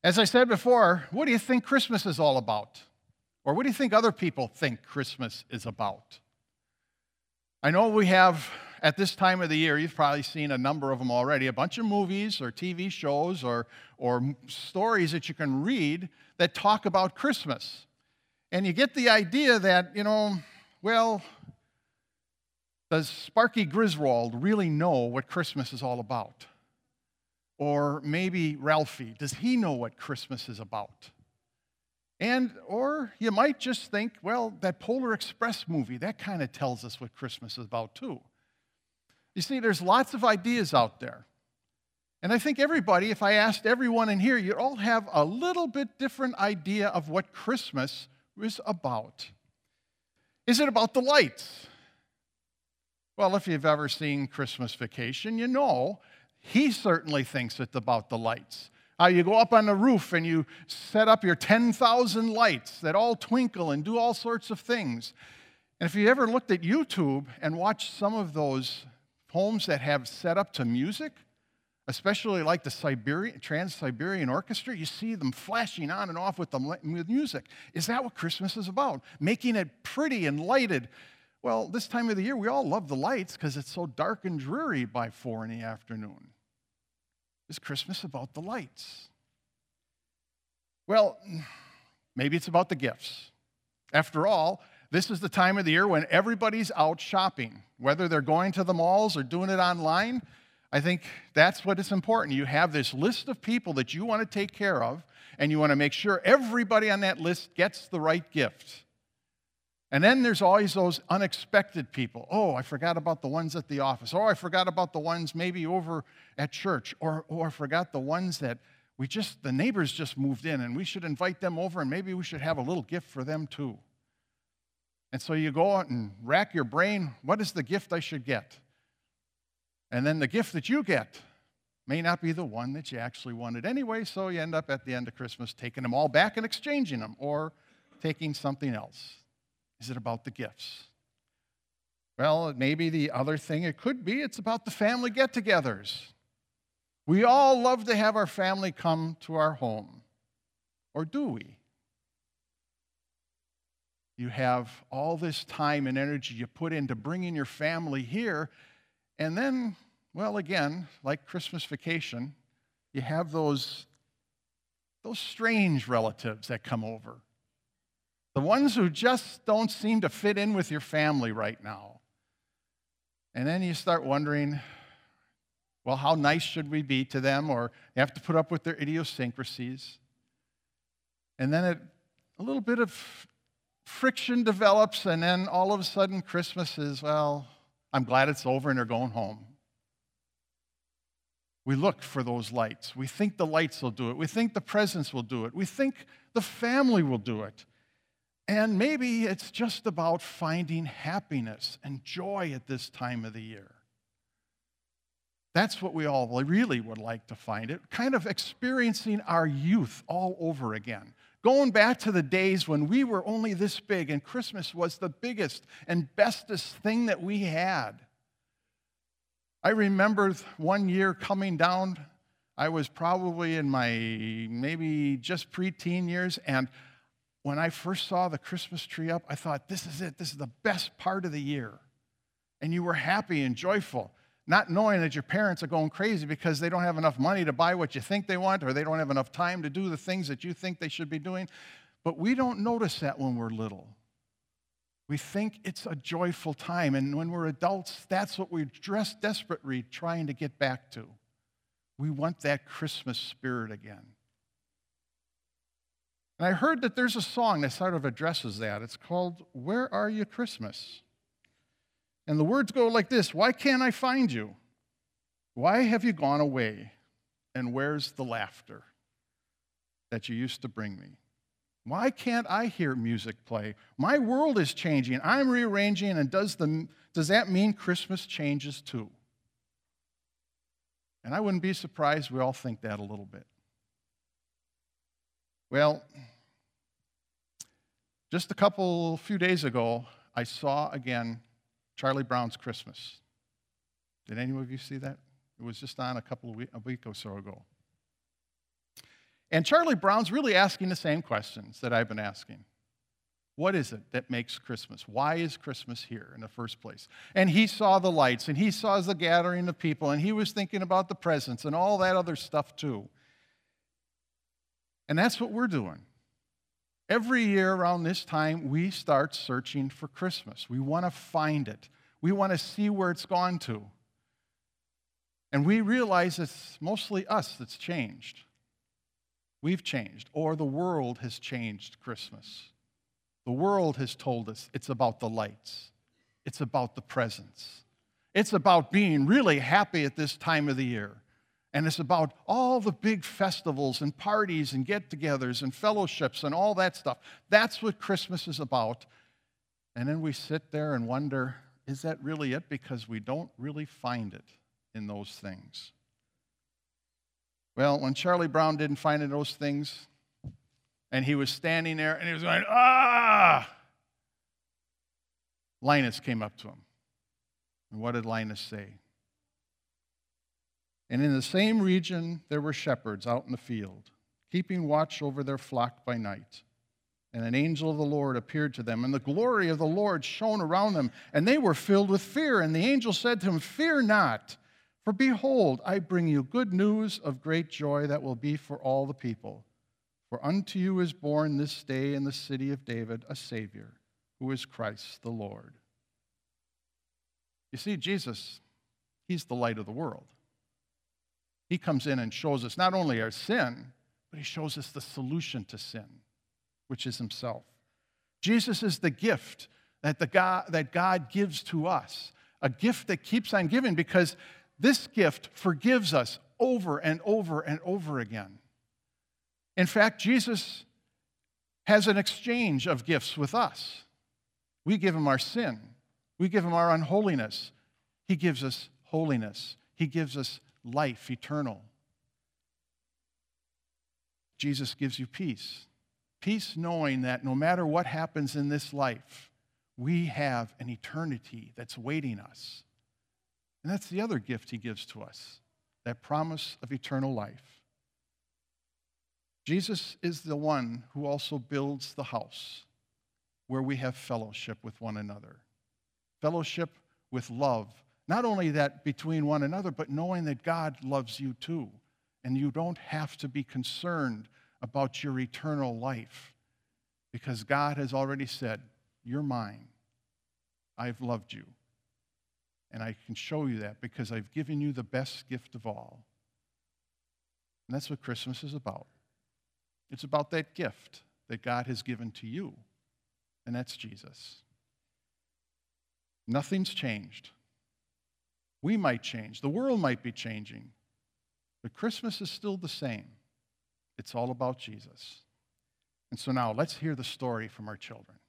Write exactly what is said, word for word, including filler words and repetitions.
As I said before, what do you think Christmas is all about? Or what do you think other people think Christmas is about? I know we have, at this time of the year, you've probably seen a number of them already, a bunch of movies or T V shows or, or stories that you can read that talk about Christmas. And you get the idea that, you know, well, does Sparky Griswold really know what Christmas is all about? Or maybe Ralphie, does he know what Christmas is about? And, or you might just think, well, that Polar Express movie, that kind of tells us what Christmas is about too. You see, there's lots of ideas out there. And I think everybody, if I asked everyone in here, you'd all have a little bit different idea of what Christmas is about. Is it about the lights? Well, if you've ever seen Christmas Vacation, you know he certainly thinks it's about the lights. How you go up on the roof and you set up your ten thousand lights that all twinkle and do all sorts of things. And if you ever looked at YouTube and watched some of those homes that have set up to music, especially like the Siberian, Trans-Siberian Orchestra, you see them flashing on and off with the with music. Is that what Christmas is about? Making it pretty and lighted. Well, this time of the year, we all love the lights because it's so dark and dreary by four in the afternoon. Is Christmas about the lights? Well, maybe it's about the gifts. After all, this is the time of the year when everybody's out shopping. Whether they're going to the malls or doing it online, I think that's what is important. You have this list of people that you want to take care of, and you want to make sure everybody on that list gets the right gift. And then there's always those unexpected people. Oh, I forgot about the ones at the office. Oh, I forgot about the ones maybe over at church. Or, or I forgot the ones that we just, the neighbors just moved in, and we should invite them over, and maybe we should have a little gift for them too. And so you go out and rack your brain, what is the gift I should get? And then the gift that you get may not be the one that you actually wanted anyway, so you end up at the end of Christmas taking them all back and exchanging them, or taking something else. Is it about the gifts? Well, maybe the other thing it could be, it's about the family get-togethers. We all love to have our family come to our home. Or do we? You have all this time and energy you put into bringing your family here, and then, well, again, like Christmas Vacation, you have those, those strange relatives that come over. The ones who just don't seem to fit in with your family right now. And then you start wondering, well, how nice should we be to them? Or you have to put up with their idiosyncrasies. And then it, a little bit of friction develops, and then all of a sudden Christmas is, well, I'm glad it's over and they're going home. We look for those lights. We think the lights will do it. We think the presents will do it. We think the family will do it. And maybe it's just about finding happiness and joy at this time of the year. That's what we all really would like to find it, kind of experiencing our youth all over again. Going back to the days when we were only this big and Christmas was the biggest and bestest thing that we had. I remember one year coming down, I was probably in my maybe just preteen years, and when I first saw the Christmas tree up, I thought, this is it. This is the best part of the year. And you were happy and joyful, not knowing that your parents are going crazy because they don't have enough money to buy what you think they want, or they don't have enough time to do the things that you think they should be doing. But we don't notice that when we're little. We think it's a joyful time. And when we're adults, that's what we're just desperately trying to get back to. We want that Christmas spirit again. And I heard that there's a song that sort of addresses that. It's called, Where Are You, Christmas? And the words go like this: why can't I find you? Why have you gone away? And where's the laughter that you used to bring me? Why can't I hear music play? My world is changing. I'm rearranging, and does, the, does that mean Christmas changes too? And I wouldn't be surprised we all think that a little bit. Well, just a couple, few days ago, I saw again Charlie Brown's Christmas. Did any of you see that? It was just on a couple of week, a week or so ago. And Charlie Brown's really asking the same questions that I've been asking. What is it that makes Christmas? Why is Christmas here in the first place? And he saw the lights, and he saw the gathering of people, and he was thinking about the presents and all that other stuff too. And that's what we're doing. Every year around this time, we start searching for Christmas. We want to find it. We want to see where it's gone to. And we realize it's mostly us that's changed. We've changed, or the world has changed Christmas. The world has told us it's about the lights. It's about the presents. It's about being really happy at this time of the year. And it's about all the big festivals and parties and get-togethers and fellowships and all that stuff. That's what Christmas is about. And then we sit there and wonder, is that really it? Because we don't really find it in those things. Well, when Charlie Brown didn't find in those things, and he was standing there, and he was going, ah! Linus came up to him. And what did Linus say? And in the same region there were shepherds out in the field, keeping watch over their flock by night. And an angel of the Lord appeared to them, and the glory of the Lord shone around them, and they were filled with fear. And the angel said to him, fear not, for behold, I bring you good news of great joy that will be for all the people. For unto you is born this day in the city of David a Savior, who is Christ the Lord. You see, Jesus, he's the light of the world. He comes in and shows us not only our sin, but he shows us the solution to sin, which is himself. Jesus is the gift that, the God, that God gives to us, a gift that keeps on giving, because this gift forgives us over and over and over again. In fact, Jesus has an exchange of gifts with us. We give him our sin. We give him our unholiness. He gives us holiness. He gives us life eternal. Jesus gives you peace. Peace knowing that no matter what happens in this life, we have an eternity that's waiting us. And that's the other gift he gives to us, that promise of eternal life. Jesus is the one who also builds the house where we have fellowship with one another. Fellowship with love. Not only that between one another, but knowing that God loves you too. And you don't have to be concerned about your eternal life, because God has already said, you're mine. I've loved you. And I can show you that because I've given you the best gift of all. And that's what Christmas is about. It's about that gift that God has given to you, and that's Jesus. Nothing's changed. We might change. The world might be changing. But Christmas is still the same. It's all about Jesus. And so now let's hear the story from our children.